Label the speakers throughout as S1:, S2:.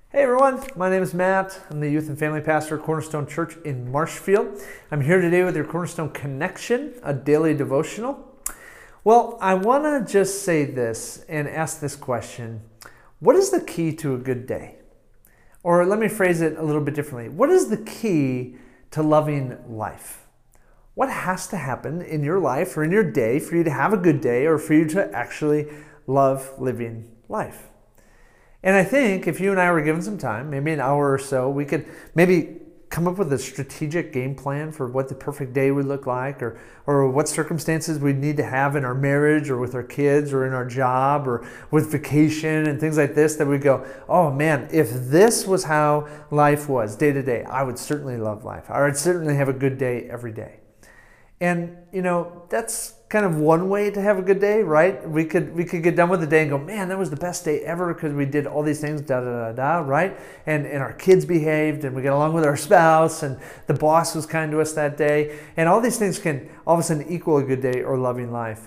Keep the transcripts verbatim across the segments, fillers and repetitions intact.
S1: Hey everyone, my name is Matt. I'm the youth and family pastor at Cornerstone Church in Marshfield. I'm here today with your Cornerstone Connection, a daily devotional. Well, I want to just say this and ask this question. What is the key to a good day? Or let me phrase it a little bit differently. What is the key to loving life? What has to happen in your life or in your day for you to have a good day or for you to actually love living life? And I think if you and I were given some time, maybe an hour or so, we could maybe come up with a strategic game plan for what the perfect day would look like, or or what circumstances we'd need to have in our marriage or with our kids or in our job or with vacation and things like this, that we go, oh man, if this was how life was day to day, I would certainly love life. I would certainly have a good day every day. And, you know, that's kind of one way to have a good day, right? We could we could get done with the day and go, man, that was the best day ever because we did all these things, da da da da, right? And and our kids behaved and we got along with our spouse and the boss was kind to us that day. And all these things can all of a sudden equal a good day or loving life.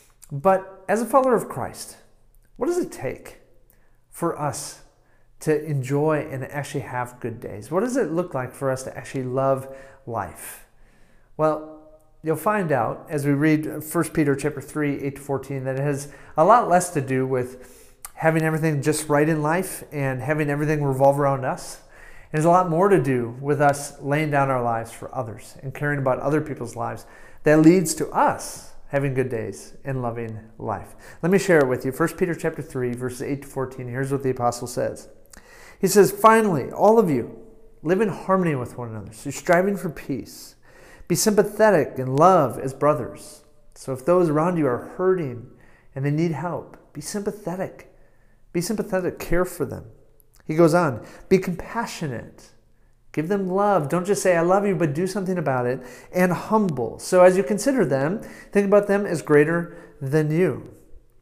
S1: But as a follower of Christ, what does it take for us to enjoy and actually have good days? What does it look like for us to actually love life? Well, you'll find out as we read First Peter chapter three, eight to fourteen, that it has a lot less to do with having everything just right in life and having everything revolve around us. It has a lot more to do with us laying down our lives for others and caring about other people's lives that leads to us having good days and loving life. Let me share it with you. First Peter chapter three, verses eight to fourteen. Here's what the apostle says. He says, finally, all of you live in harmony with one another, so you're striving for peace. Be sympathetic and love as brothers. So if those around you are hurting and they need help, be sympathetic. Be sympathetic. Care for them. He goes on. Be compassionate. Give them love. Don't just say, I love you, but do something about it. And humble. So as you consider them, think about them as greater than you.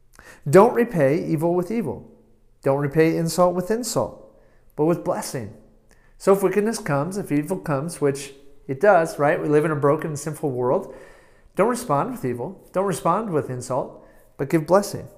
S1: Don't repay evil with evil. Don't repay insult with insult, but with blessing. So if wickedness comes, if evil comes, which it does, right? We live in a broken and sinful world. Don't respond with evil. Don't respond with insult, but give blessing.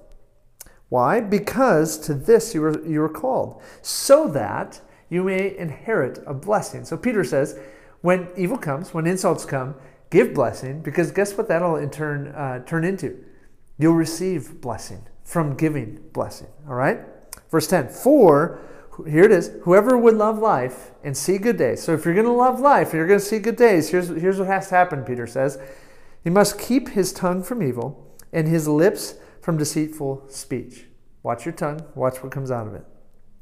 S1: Why? Because to this you were, you were called, so that you may inherit a blessing. So Peter says, when evil comes, when insults come, give blessing, because guess what that'll in turn uh, turn into? You'll receive blessing from giving blessing, all right? Verse ten, for here it is. Whoever would love life and see good days. So if you're going to love life, you're going to see good days. Here's, here's what has to happen, Peter says. He must keep his tongue from evil and his lips from deceitful speech. Watch your tongue. Watch what comes out of it.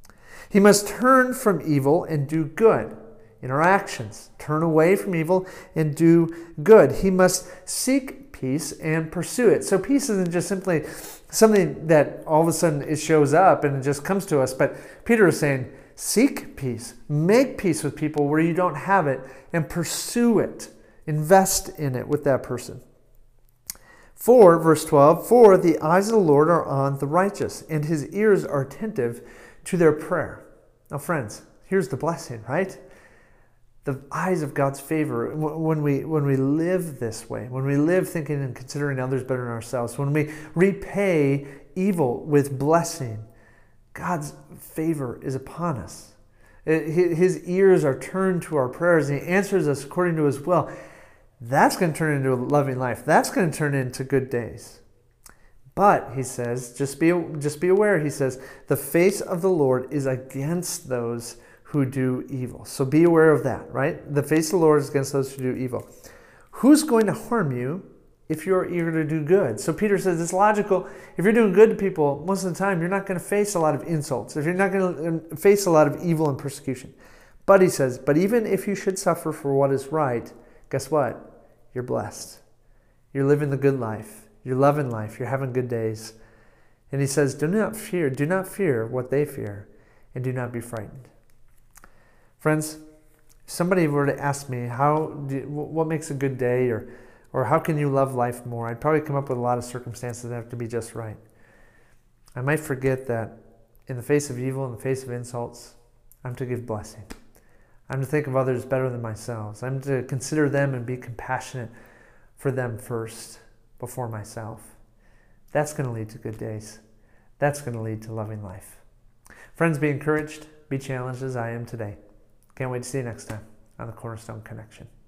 S1: He must turn from evil and do good in our actions. Turn away from evil and do good. He must seek peace and pursue it. So peace isn't just simply something that all of a sudden it shows up and it just comes to us. But Peter is saying, seek peace. Make peace with people where you don't have it and pursue it. Invest in it with that person. For, verse twelve, for the eyes of the Lord are on the righteous and his ears are attentive to their prayer. Now friends, here's the blessing, right? The eyes of God's favor, when we when we live this way, when we live thinking and considering others better than ourselves, when we repay evil with blessing, God's favor is upon us. His ears are turned to our prayers and he answers us according to his will. That's going to turn into a loving life. That's going to turn into good days. But, he says, just be, just be aware, he says, the face of the Lord is against those who do evil. So be aware of that, right? The face of the Lord is against those who do evil. Who's going to harm you if you're eager to do good? So Peter says it's logical. If you're doing good to people, most of the time, you're not going to face a lot of insults. If you're not going to face a lot of evil and persecution. But he says, but even if you should suffer for what is right, guess what? You're blessed. You're living the good life. You're loving life. You're having good days. And he says, do not fear. Do not fear what they fear. And do not be frightened. Friends, if somebody were to ask me, how do, what makes a good day, or, or how can you love life more, I'd probably come up with a lot of circumstances that have to be just right. I might forget that in the face of evil, in the face of insults, I'm to give blessing. I'm to think of others better than myself. I'm to consider them and be compassionate for them first before myself. That's going to lead to good days. That's going to lead to loving life. Friends, be encouraged. be challenged as I am today. Can't wait to see you next time on the Cornerstone Connection.